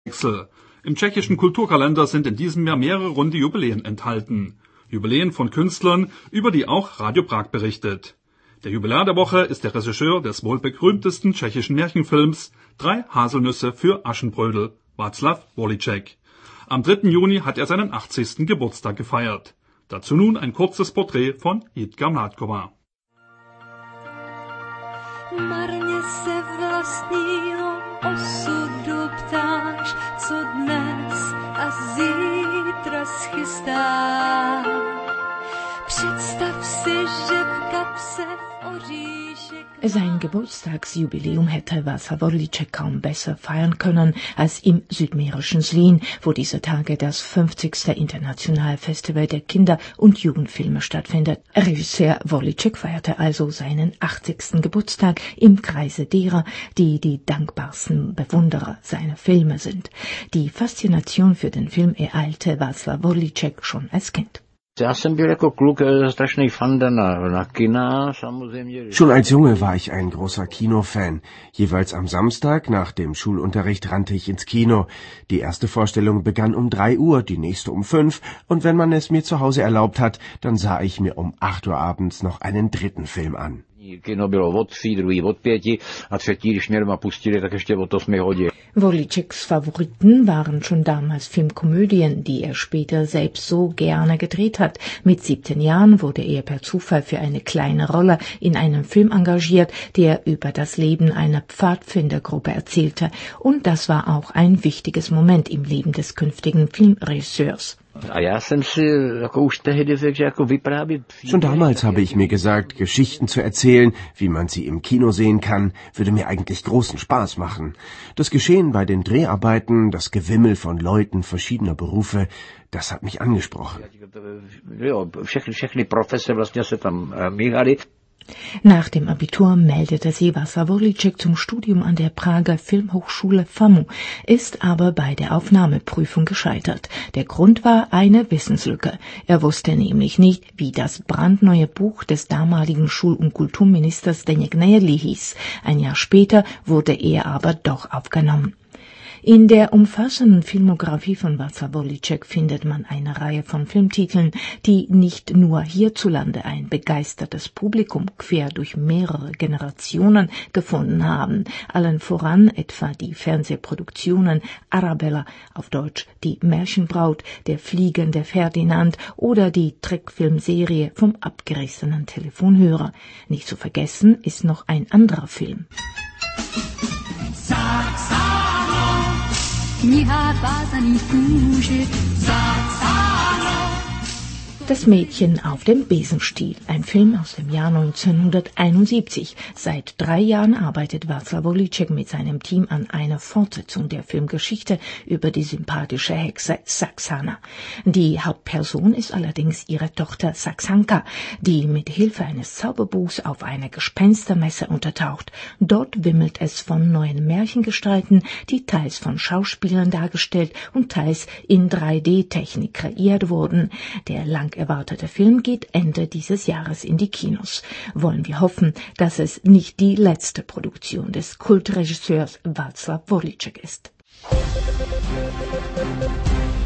Im tschechischen Kulturkalender sind in diesem Jahr mehrere runde Jubiläen enthalten. Jubiläen von Künstlern, über die auch Radio Prag berichtet. Der Jubilar der Woche ist der Regisseur des wohl berühmtesten tschechischen Märchenfilms 3 Haselnüsse für Aschenbrödel, Václav Volíček. Am 3. Juni hat er seinen 80. Geburtstag gefeiert. Dazu nun ein kurzes Porträt von Jitka Mládková. Marně se vlastního osudu ptáš, co dnes a zítra schystá. Představ si, že v kapse oříšek... Sein Geburtstagsjubiläum hätte Václav Volíček kaum besser feiern können als im südmährischen Slín, wo diese Tage das 50. Internationalfestival der Kinder- und Jugendfilme stattfindet. Regisseur Volíček feierte also seinen 80. Geburtstag im Kreise derer, die die dankbarsten Bewunderer seiner Filme sind. Die Faszination für den Film ereilte Václav Volíček schon als Kind. Schon als Junge war ich ein großer Kinofan. Jeweils am Samstag nach dem Schulunterricht rannte ich ins Kino. Die erste Vorstellung begann um 3 Uhr, die nächste um 5. Und wenn man es mir zu Hause erlaubt hat, dann sah ich mir um 8 Uhr abends noch einen dritten Film an. Kino bylo od 3, druhý od 5 a třetí, když mě doma pustili, tak ještě od 8 hodin. Volíčeks Favoriten waren schon damals Filmkomödien, die er später selbst so gerne gedreht hat. Mit 17 Jahren wurde er per Zufall für eine kleine Rolle in einem Film engagiert, der über das Leben einer Pfadfindergruppe erzählte. Und das war auch ein wichtiges Moment im Leben des künftigen Filmregisseurs. Schon damals habe ich mir gesagt, Geschichten zu erzählen, wie man sie im Kino sehen kann, würde mir eigentlich großen Spaß machen. Das Geschehen bei den Dreharbeiten, das Gewimmel von Leuten verschiedener Berufe, das hat mich angesprochen. Nach dem Abitur meldete sich Václav Volíček zum Studium an der Prager Filmhochschule FAMU, ist aber bei der Aufnahmeprüfung gescheitert. Der Grund war eine Wissenslücke. Er wusste nämlich nicht, wie das brandneue Buch des damaligen Schul- und Kulturministers Zdeněk Nejedlý hieß. Ein Jahr später wurde er aber doch aufgenommen. In der umfassenden Filmografie von Václav Volíček findet man eine Reihe von Filmtiteln, die nicht nur hierzulande ein begeistertes Publikum quer durch mehrere Generationen gefunden haben, allen voran etwa die Fernsehproduktionen Arabella, auf Deutsch Die Märchenbraut, Der fliegende Ferdinand oder die Trickfilmserie Vom abgerissenen Telefonhörer. Nicht zu vergessen ist noch ein anderer Film. Kniha vázaný kůži, Das Mädchen auf dem Besenstiel, ein Film aus dem Jahr 1971. Seit 3 Jahren arbeitet Václav Volíček mit seinem Team an einer Fortsetzung der Filmgeschichte über die sympathische Hexe Saxana. Die Hauptperson ist allerdings ihre Tochter Saxanka, die mit Hilfe eines Zauberbuchs auf einer Gespenstermesse untertaucht. Dort wimmelt es von neuen Märchengestalten, die teils von Schauspielern dargestellt und teils in 3D-Technik kreiert wurden. Der lang erwartete Film geht Ende dieses Jahres in die Kinos. Wollen wir hoffen, dass es nicht die letzte Produktion des Kultregisseurs Václav Volíček ist.